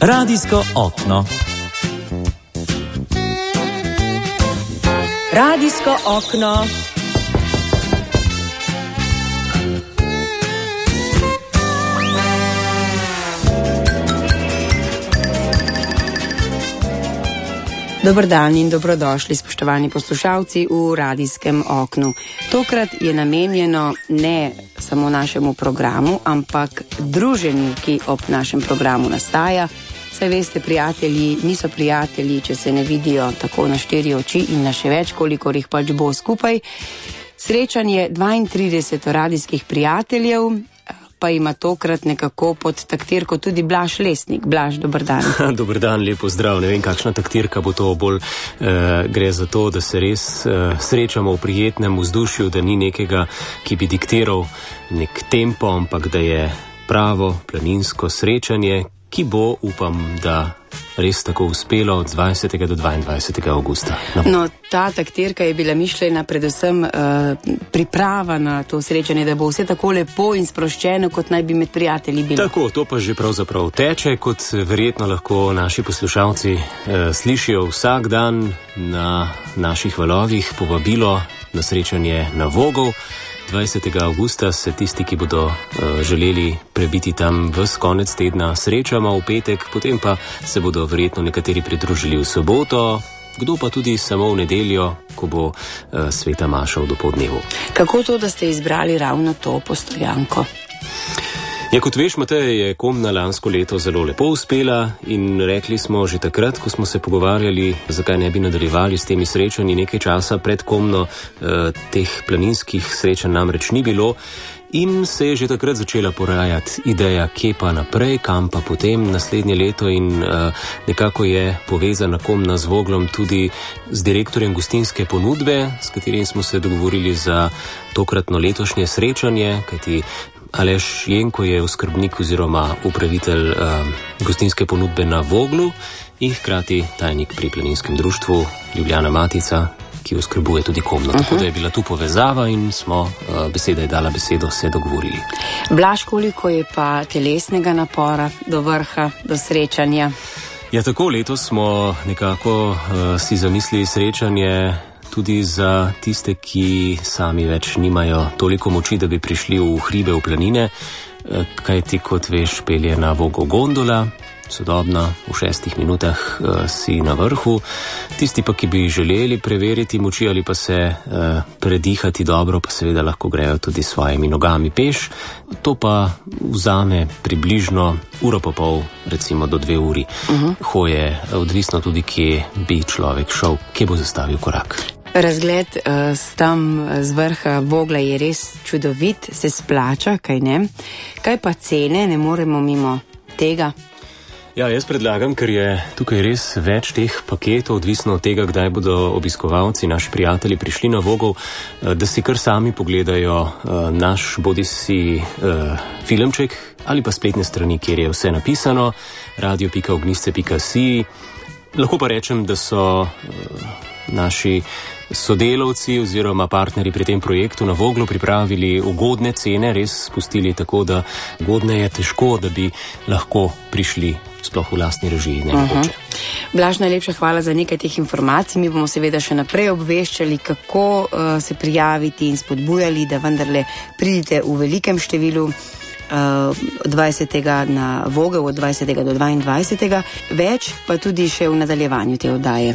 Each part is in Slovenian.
Radijsko okno. Radijsko okno. Dober dan in dobrodošli, spoštovani poslušalci v Radijskem oknu. Tokrat je namenjeno ne samo našemu programu, ampak druženju, ki ob našem programu nastaja. Saj veste, prijatelji niso prijatelji, če se ne vidijo tako na 4 oči in na še več, kolikor jih pač bo skupaj. Srečanje 32 radijskih prijateljev pa ima tokrat nekako pod taktirko tudi Blaž Lesnik. Blaž, dober dan. Dober dan, lepo zdrav. Ne vem, kakšna taktirka bo to, bolj gre za to, da se res srečamo v prijetnem vzdušju, da ni nekega, ki bi diktiral nek tempo, ampak da je pravo planinsko srečanje, ki bo, upam, da res tako uspelo od 20. do 22. augusta. No, ta taktirka je bila mišljena predvsem priprava na to srečanje, da bo vse tako lepo in sproščeno, kot naj bi med prijatelji bilo. Tako, to pa že pravzaprav teče, kot verjetno lahko naši poslušalci slišijo vsak dan na naših valovih povabilo na srečanje na Vogel. 20. augusta se tisti, ki bodo želeli prebiti tam ves konec tedna, srečamo v petek, potem pa se bodo verjetno nekateri pridružili v soboto, kdo pa tudi samo v nedeljo, ko bo sveta maša v dopoldnevu. Kako to, da ste izbrali ravno to postojanko? Ja, kot veš, Matej, je Komna lansko leto zelo lepo uspela in rekli smo že takrat, ko smo se pogovarjali, zakaj ne bi nadaljevali s temi srečanji nekaj časa pred Komno, teh planinskih srečanj namreč ni bilo in se je že takrat začela porajati ideja, kje pa naprej, kam pa potem naslednje leto in nekako je povezana Komna z Voglom tudi z direktorjem gostinske ponudbe, s katerim smo se dogovorili za tokratno letošnje srečanje, kajti Aleš Jenko je oskrbnik oziroma upravitelj gostinske ponudbe na Voglu in hkrati tajnik pri planinskem društvu Ljubljana Matica, ki oskrbuje tudi Komno. Tako da je bila tu povezava in smo, beseda je dala besedo, se dogovorili. Blaž, koliko je pa telesnega napora do vrha, do srečanja? Ja, tako letos smo nekako si zamislili srečanje tudi za tiste, ki sami več nimajo toliko moči, da bi prišli v hribe, v planine, kajti, kot veš, pelje na Vogel gondola, sodobna, v 6 minutah si na vrhu. Tisti pa, ki bi želeli preveriti moči ali pa se predihati dobro, pa seveda lahko grejo tudi s svojimi nogami peš. To pa vzame približno uro pa pol, recimo do 2 uri. Hoje, odvisno tudi, kje bi človek šel, kje bo zastavil korak. Razgled tam z vrha Vogla je res čudovit, se splača, kaj ne? Kaj pa cene, ne moremo mimo tega? Ja, jaz predlagam, ker je tukaj res več teh paketov, odvisno od tega, kdaj bodo obiskovalci, naši prijatelji prišli na Vogel, da si kar sami pogledajo naš bodisi filmček ali pa spletne strani, kjer je vse napisano, radio.ognisce.si. Lahko pa rečem, da so naši sodelavci oziroma partnerji pri tem projektu na Voglu pripravili ugodne cene, res spustili tako, da ugodne je težko, da bi lahko prišli sploh v lastni režiji, ne mogoče. Blaž, najlepša hvala za nekaj teh informacij. Mi bomo seveda še naprej obveščali, kako se prijaviti in spodbujali, da vendarle pridite v velikem številu 20. na Vogel, od 20. do 22. Več pa tudi še v nadaljevanju te oddaje.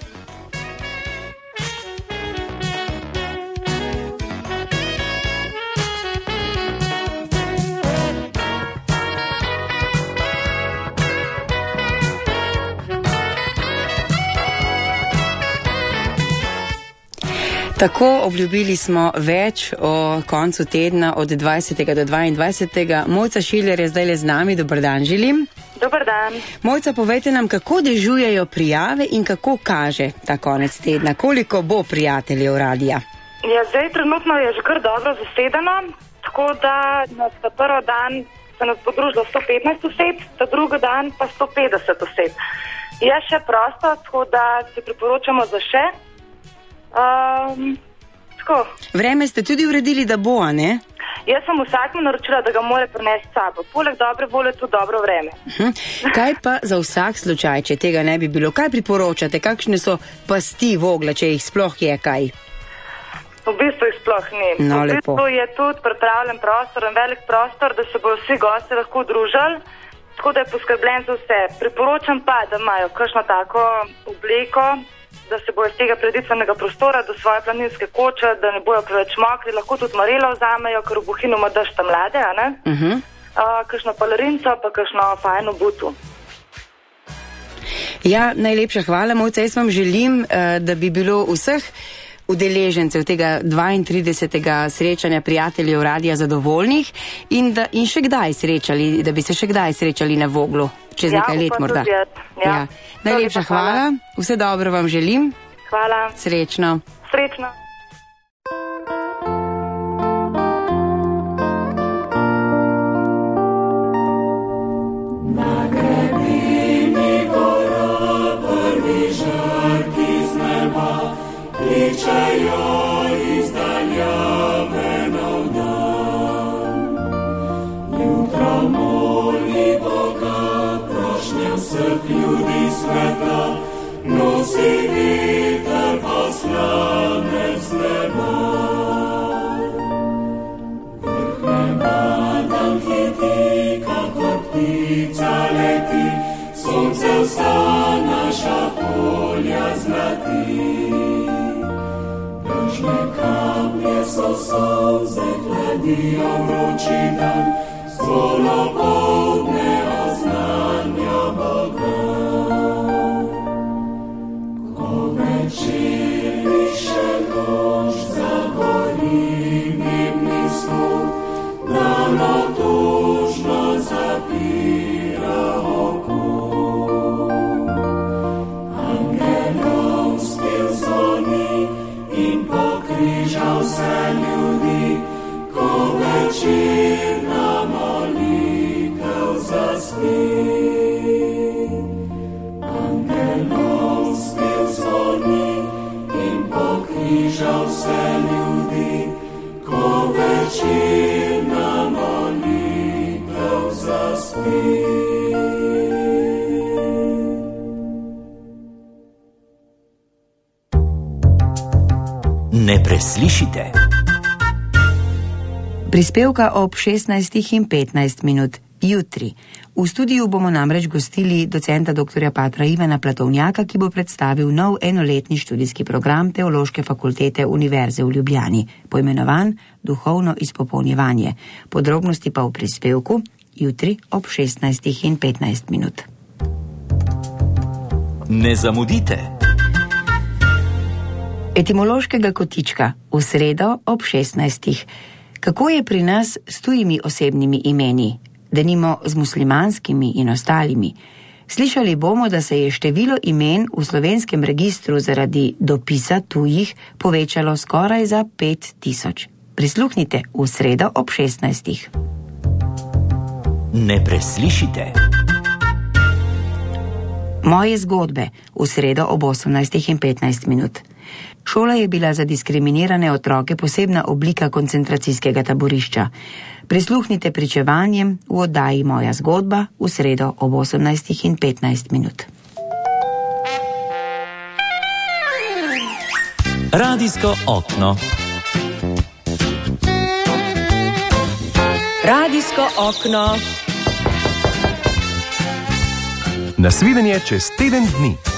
Tako, obljubili smo več o koncu tedna od 20. do 22. Mojca Šiler je zdaj le z nami. Dober dan, želim. Dober dan. Mojca, povejte nam, kako dežujejo prijave in kako kaže ta konec tedna. Koliko bo prijateljev radija? Ja, zdaj trenutno je že kar dobro zasedeno, tako da nas ta prvi dan se nas bo družilo 115 oseb, ta drugi dan pa 150 oseb. Je še prosto, tako da se priporočamo za še. Tako. Vreme ste tudi uredili, da bo, ne? Jaz sem vsakmu naročila, da ga mora prinesti sabo. Poleg dobre volje tudi dobro vreme. Kaj pa za vsak slučaj, če tega ne bi bilo? Kaj priporočate? Kakšne so pasti vogla, če jih sploh je kaj? V bistvu jih sploh ni. No, v bistvu je tudi pripravljen prostor in velik prostor, da se bodo vsi gosti lahko družili, tako da je poskrbljen za vse. Priporočam pa, da imajo kakšno tako obleko, da se bojo z tega preditvenega prostora do svoje planinske koče, da ne bojo preveč mokri, lahko tudi marelo vzamejo, ker v Bohinju ima dežta mlade, a ne? Kakšno palerinco, pa kakšno fajno butu. Ja, najlepša hvala, Mojca. Jaz vam želim, da bi bilo vseh udeležencev tega 32. srečanja prijateljev radia zadovoljnih in še kdaj srečali, da bi se še kdaj srečali na Voglu. Čez nekaj let morda. Ja. Najlepša hvala. Vse dobro vam želim. Hvala. Srečno. Srečno. Na grebini gora prvi žarki z neba kličejo iz daljave navdan. Jutro moli Boga, prošnja vseh ljudi sveta, nosi viter poslanec neba. Vrh neba dan hiti, kakor ptica leti, sonce vsa naša polja zlati. Dežne kaplje so solze, hladijo vroči dan, zvolo poldne oznanja Boga. Ko večer piše noč, zagori nebni svod, dano tužno zapira oko. Angelov spev zvoni in pokriža vse ljudi, ko večerna molitev zaspi. Angelov spev zvoni in pokriža vse ljudi, ko večerna molitev zaspi. Ne preslišite. Prispevka ob 16:15 jutri. V studiu bomo namreč gostili docenta dr. Patra Ivana Platovnjaka, ki bo predstavil nov enoletni študijski program Teološke fakultete Univerze v Ljubljani, poimenovan Duhovno izpopolnjevanje. Podrobnosti pa v prispevku jutri ob 16:15. Ne zamudite. Etimološkega kotička v sredo ob 16. Kako je pri nas s tujimi osebnimi imeni, denimo z muslimanskimi in ostalimi? Slišali bomo, da se je število imen v slovenskem registru zaradi dopisa tujih povečalo skoraj za 5000. Prisluhnite v sredo ob 16. Ne preslišite. Moje zgodbe v sredo ob 18:15. Šola je bila za diskriminirane otroke posebna oblika koncentracijskega taborišča. Prisluhnite pričevanjem v oddaji Moja zgodba v sredo ob 18:15. Radijsko okno. Radijsko okno. Nasvidenje čez teden dni.